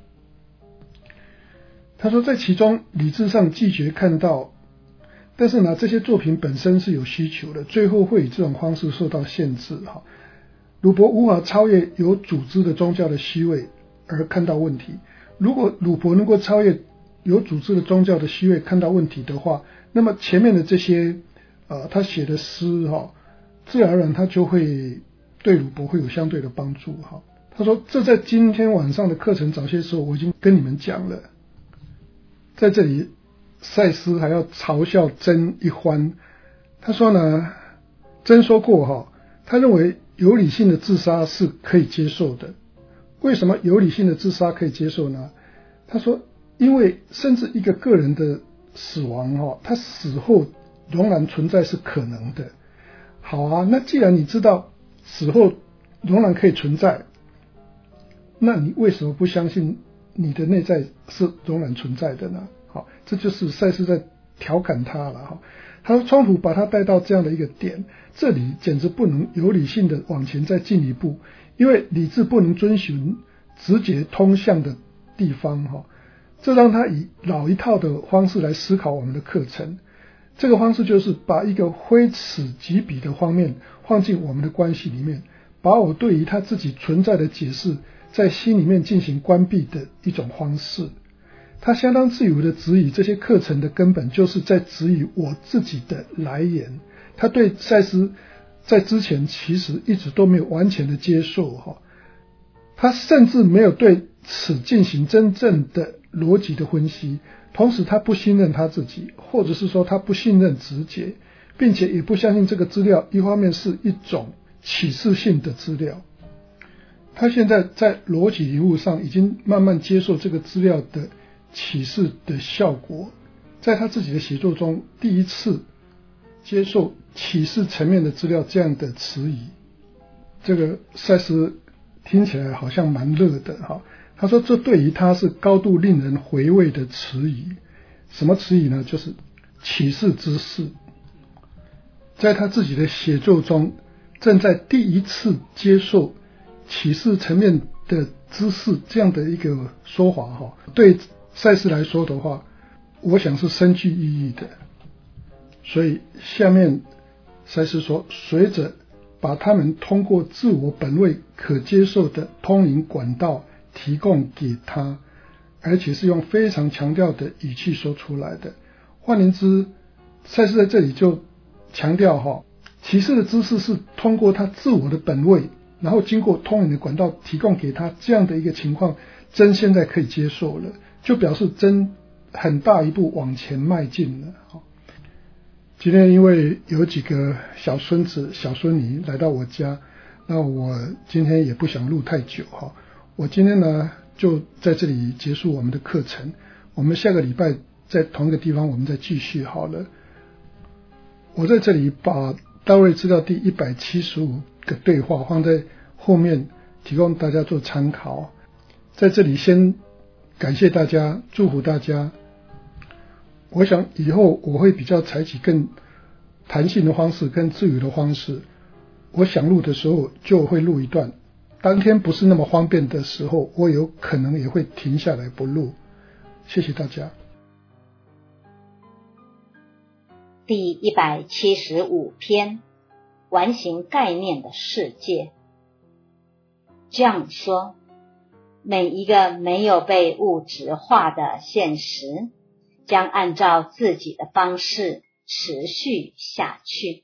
他说在其中理智上拒绝看到，但是呢，这些作品本身是有需求的，最后会以这种方式受到限制哈。鲁伯无法超越有组织的宗教的虚伪而看到问题，如果鲁伯能够超越有组织的宗教的虚伪看到问题的话，那么前面的这些呃他写的诗哈，自然而然他就会对鲁伯会有相对的帮助哈。他说这在今天晚上的课程早些时候我已经跟你们讲了。在这里赛斯还要嘲笑真一番，他说呢，真说过哈，他认为有理性的自杀是可以接受的。为什么有理性的自杀可以接受呢？他说因为甚至一个个人的死亡哈，他死后仍然存在是可能的。好啊，那既然你知道死后仍然可以存在，那你为什么不相信你的内在是仍然存在的呢？好，这就是赛斯在调侃他了哈。他说川普把他带到这样的一个点，这里简直不能有理性的往前再进一步，因为理智不能遵循直觉通向的地方哈。这让他以老一套的方式来思考我们的课程。这个方式就是把一个非此即彼的方面放进我们的关系里面，把我对于他自己存在的解释在心里面进行关闭的一种方式。他相当自由的质疑这些课程的根本就是在质疑我自己的来源。他对赛斯在之前其实一直都没有完全的接受，他甚至没有对此进行真正的逻辑的分析，同时他不信任他自己，或者是说他不信任直觉， 并且也不相信这个资料一方面是一种启示性的资料。他现在在逻辑领悟上已经慢慢接受这个资料的启示的效果，在他自己的写作中第一次接受启示层面的资料这样的词语。这个赛斯听起来好像蛮热的哈。他说这对于他是高度令人回味的词语。什么词语呢？就是启示之事。在他自己的写作中正在第一次接受启示层面的知识这样的一个说法哈，对赛斯来说的话，我想是深具意义的。所以下面赛斯说，随着把他们通过自我本位可接受的通灵管道提供给他，而且是用非常强调的语气说出来的。换言之，赛斯在这里就强调哈，启示的知识是通过他自我的本位，然后经过通灵的管道提供给他，这样的一个情况，真现在可以接受了，就表示真很大一步往前迈进了。今天因为有几个小孙子小孙女来到我家，那我今天也不想录太久哈，我今天呢就在这里结束我们的课程，我们下个礼拜在同一个地方我们再继续好了。我在这里把大卫资料第一百七十五个对话放在后面提供大家做参考。在这里先感谢大家，祝福大家。我想以后我会比较采取更弹性的方式，更自由的方式。我想录的时候就会录一段，当天不是那么方便的时候，我有可能也会停下来不录。谢谢大家。 第一百七十五篇，完形概念的世界。这样说，每一个没有被物质化的现实将按照自己的方式持续下去。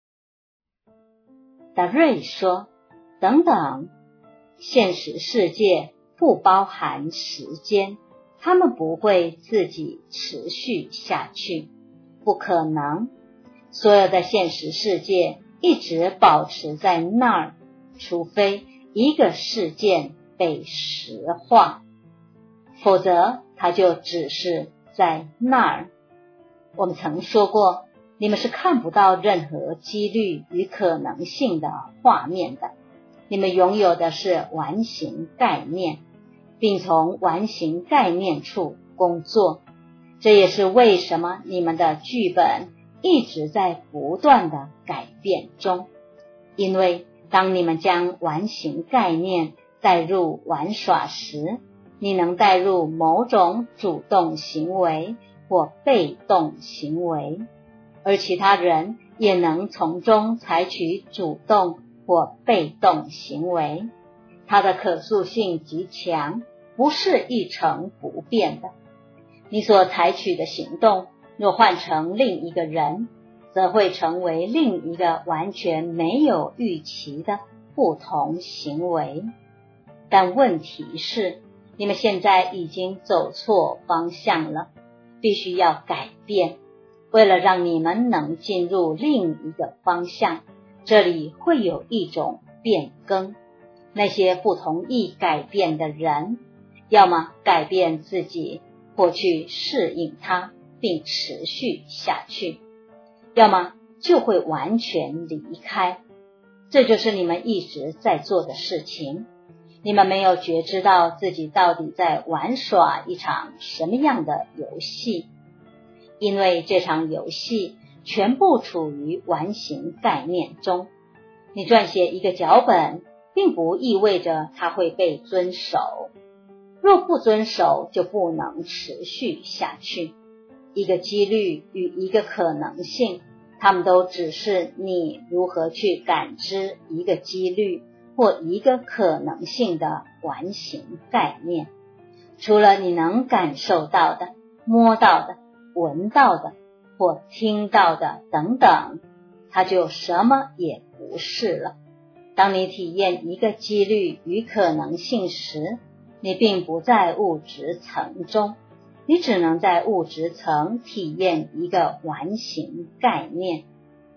达瑞说，等等，现实世界不包含时间，它们不会自己持续下去，不可能。所有的现实世界一直保持在那儿，除非一个事件被实化，否则它就只是在那儿。我们曾说过，你们是看不到任何几率与可能性的画面的，你们拥有的是完形概念，并从完形概念处工作。这也是为什么你们的剧本一直在不断的改变中，因为当你们将完形概念带入玩耍时，你能带入某种主动行为或被动行为，而其他人也能从中采取主动或被动行为。它的可塑性极强，不是一成不变的。你所采取的行动若换成另一个人，则会成为另一个完全没有预期的不同行为。但问题是，你们现在已经走错方向了，必须要改变。为了让你们能进入另一个方向，这里会有一种变更。那些不同意改变的人，要么改变自己，或去适应它并持续下去，要么就会完全离开。这就是你们一直在做的事情。你们没有觉知到自己到底在玩耍一场什么样的游戏，因为这场游戏全部处于完形概念中。你撰写一个脚本，并不意味着它会被遵守，若不遵守，就不能持续下去。一个几率与一个可能性，它们都只是你如何去感知一个几率或一个可能性的完形概念。除了你能感受到的、摸到的、闻到的或听到的等等，它就什么也不是了。当你体验一个几率与可能性时，你并不在物质层中，你只能在物质层体验一个完形概念。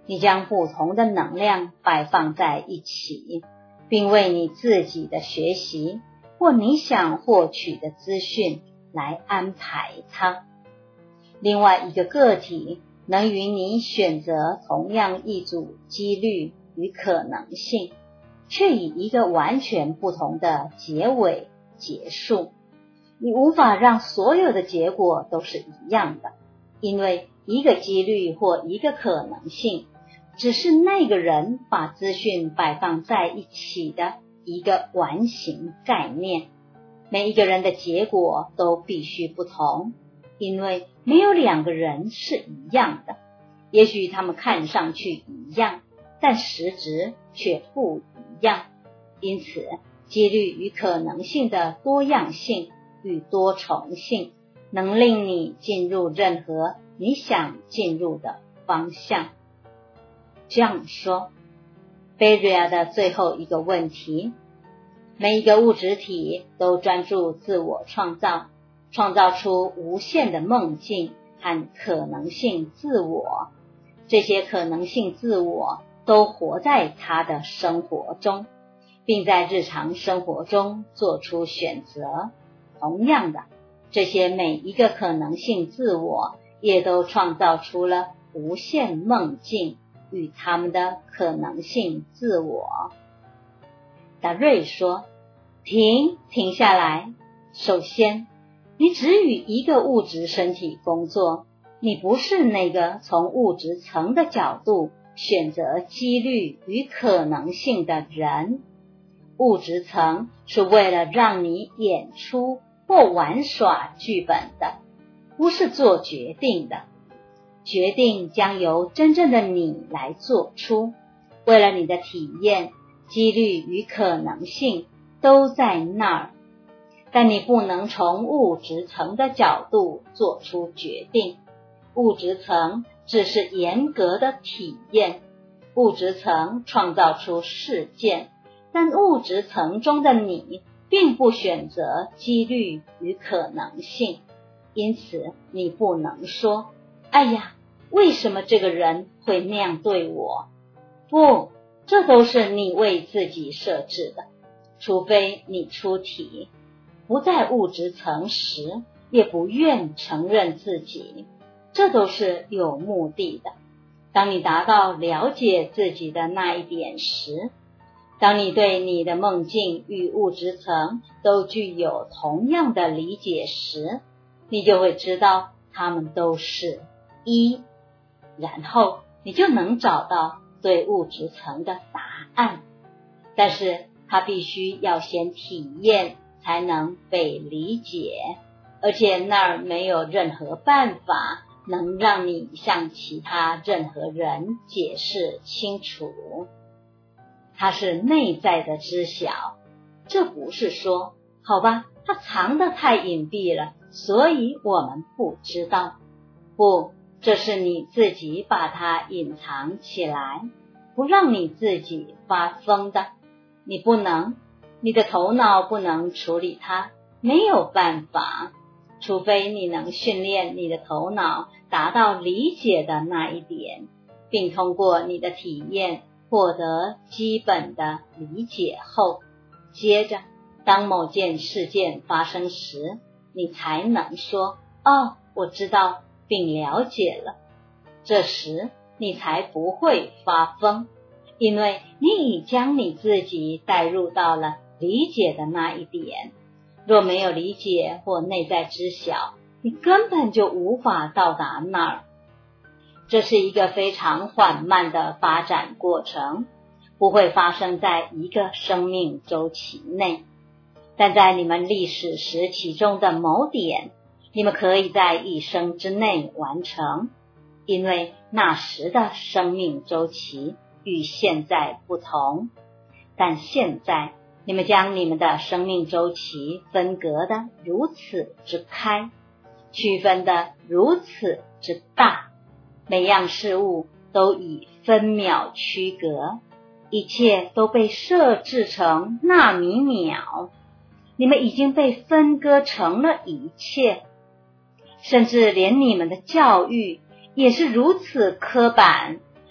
你将不同的能量摆放在一起，并为你自己的学习或你想获取的资讯来安排它。另外一个个体能与你选择同样一组几率与可能性，却以一个完全不同的结尾结束。你无法让所有的结果都是一样的，因为一个几率或一个可能性只是那个人把资讯摆放在一起的一个完形概念。每一个人的结果都必须不同，因为没有两个人是一样的。也许他们看上去一样，但实质却不一样。因此，几率与可能性的多样性与多重性能令你进入任何你想进入的方向。这样说，贝瑞亚的最后一个问题，每一个物质体都专注自我创造，创造出无限的梦境和可能性自我。这些可能性自我都活在他的生活中，并在日常生活中做出选择。同样的，这些每一个可能性自我也都创造出了无限梦境与他们的可能性自我。达瑞说，停，停下来。首先，你只与一个物质身体工作，你不是那个从物质层的角度选择几率与可能性的人。物质层是为了让你演出或玩耍剧本的，不是做决定的。决定将由真正的你来做出。为了你的体验，几率与可能性都在那儿，但你不能从物质层的角度做出决定。物质层只是严格的体验，物质层创造出事件，但物质层中的你并不选择几率与可能性。因此你不能说，哎呀，为什么这个人会那样对我？不，这都是你为自己设置的。除非你出题，不在物质层时，也不愿承认自己，这都是有目的的。当你达到了解自己的那一点时，当你对你的梦境与物质层都具有同样的理解时，你就会知道它们都是一，然后你就能找到对物质层的答案。但是它必须要先体验才能被理解，而且那儿没有任何办法能让你向其他任何人解释清楚。它是内在的知晓，这不是说，好吧，它藏得太隐蔽了，所以我们不知道。不，这是你自己把它隐藏起来，不让你自己发疯的。你不能，你的头脑不能处理它，没有办法，除非你能训练你的头脑达到理解的那一点，并通过你的体验获得基本的理解后，接着当某件事件发生时，你才能说，哦，我知道并了解了。这时你才不会发疯，因为你已将你自己带入到了理解的那一点。若没有理解或内在知晓，你根本就无法到达那儿。这是一个非常缓慢的发展过程，不会发生在一个生命周期内，但在你们历史时期中的某点，你们可以在一生之内完成，因为那时的生命周期与现在不同。但现在你们将你们的生命周期分隔得如此之开，区分得如此之大，每样事物都以分秒区隔，一切都被设置成纳米秒。你们已经被分割成了一切，甚至连你们的教育也是如此刻板，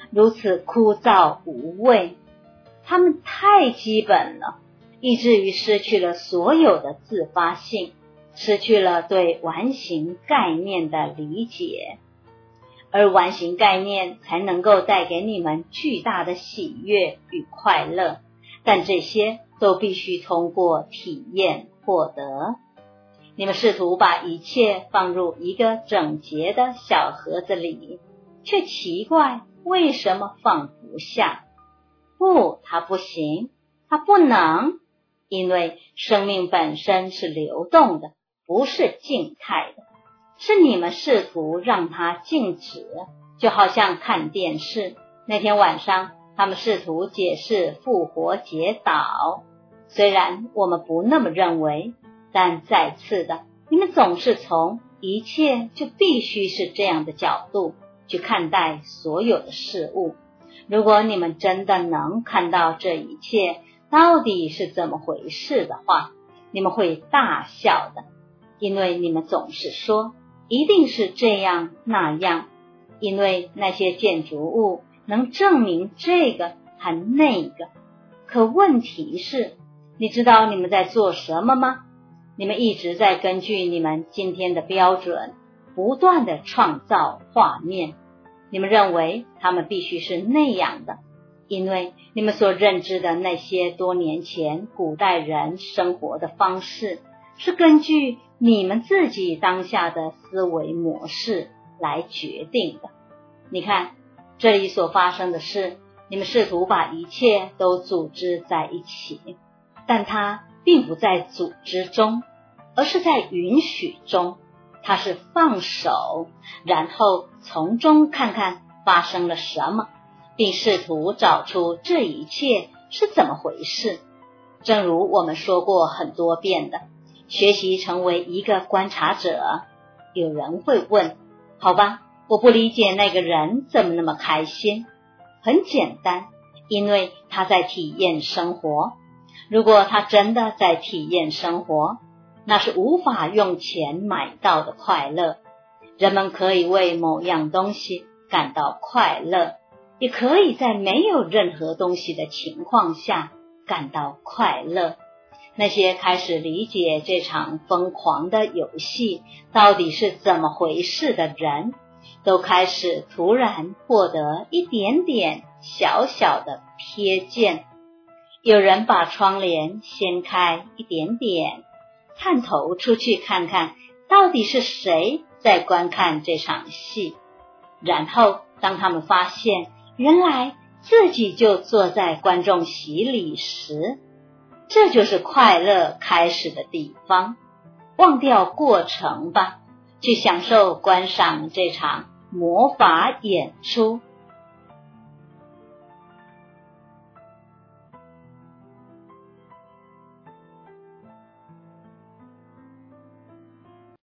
如此枯燥无味，它们太基本了，以至于失去了所有的自发性，失去了对完形概念的理解。而完形概念才能够带给你们巨大的喜悦与快乐，但这些都必须通过体验获得。你们试图把一切放入一个整洁的小盒子里，却奇怪为什么放不下。不，它不行，它不能，因为生命本身是流动的，不是静态的，是你们试图让它静止，就好像看电视。那天晚上他们试图解释复活节岛，虽然我们不那么认为，但再次的，你们总是从一切就必须是这样的角度去看待所有的事物。如果你们真的能看到这一切到底是怎么回事的话，你们会大笑的，因为你们总是说一定是这样那样，因为那些建筑物能证明这个和那个。可问题是，你知道你们在做什么吗？你们一直在根据你们今天的标准不断地创造画面，你们认为他们必须是那样的，因为你们所认知的那些多年前古代人生活的方式是根据你们自己当下的思维模式来决定的。你看，这里所发生的事，你们试图把一切都组织在一起，但它并不在组织中，而是在允许中。它是放手，然后从中看看发生了什么，并试图找出这一切是怎么回事。正如我们说过很多遍的，学习成为一个观察者。有人会问，好吧，我不理解那个人怎么那么开心。很简单，因为他在体验生活。如果他真的在体验生活，那是无法用钱买到的快乐。人们可以为某样东西感到快乐，也可以在没有任何东西的情况下感到快乐。那些开始理解这场疯狂的游戏到底是怎么回事的人，都开始突然获得一点点小小的瞥见。有人把窗帘掀开一点点，探头出去看看到底是谁在观看这场戏。然后当他们发现原来自己就坐在观众席里时，这就是快乐开始的地方。忘掉过程吧，去享受观赏这场魔法演出。